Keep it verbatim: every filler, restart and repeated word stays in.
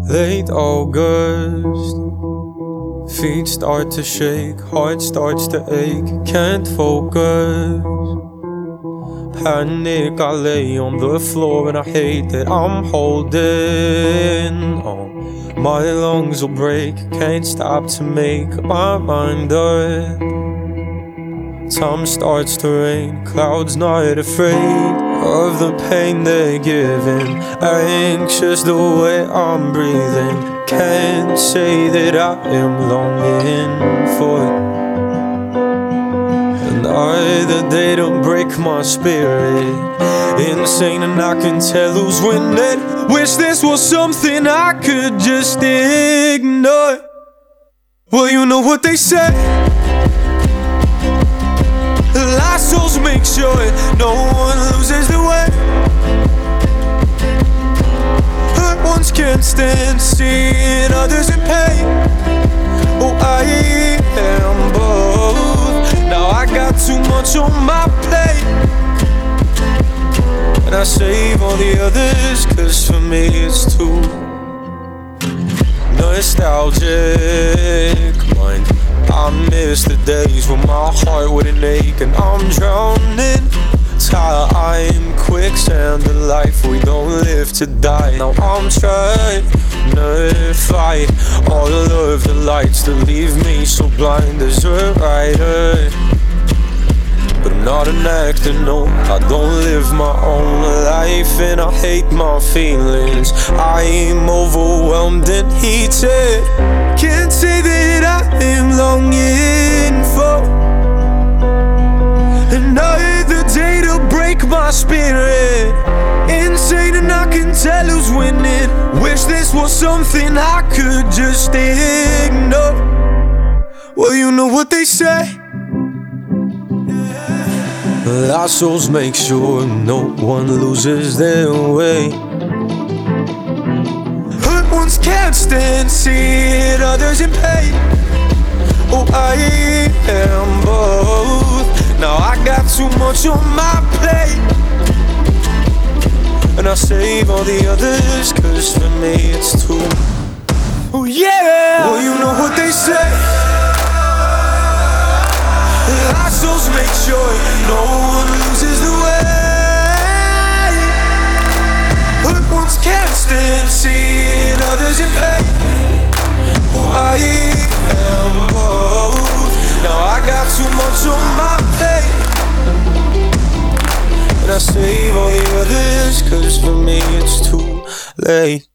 Late August, feet start to shake, heart starts to ache, can't focus. Panic, I lay on the floor and I hate that I'm holding on. My lungs will break, can't stop to make my mind up. Time starts to rain, clouds not afraid of the pain they're giving. Anxious the way I'm breathing, can't say that I am longing for it. And either they don't break my spirit, insane and I can tell who's winning. Wish this was something I could just ignore. Well, you know what they say, lost souls make sure no one loses their way. Hurt ones can't stand seeing others in pain. Oh, I am both. Now I got too much on my plate, and I save all the others, cause for me it's too nostalgic. Mind, I miss the days when my heart wouldn't ache and I'm drowning. Time, quicksand, the life we don't live to die. Now I'm trying to fight all of the lights that leave me so blind as a writer. But I'm not an actor, no, I don't live my own life, and I hate my feelings. I'm overwhelmed and heated, can't say that I am longing for another day to break my spirit. Insane and I can tell who's winning. Wish this was something I could just ignore. Well, you know what they say, lost souls make sure no one loses their way. Hurt ones can't stand seeing others in pain. Oh, I am both. Now I got too much on my plate, and I save all the others, cause for me it's too. Oh yeah. Well, you know what they say, lost souls make sure no one loses the way. Hurt ones can't stand seeing others in pain. Oh, I am both. Now I got too much on my plate, and I save all the others, cause for me it's too late.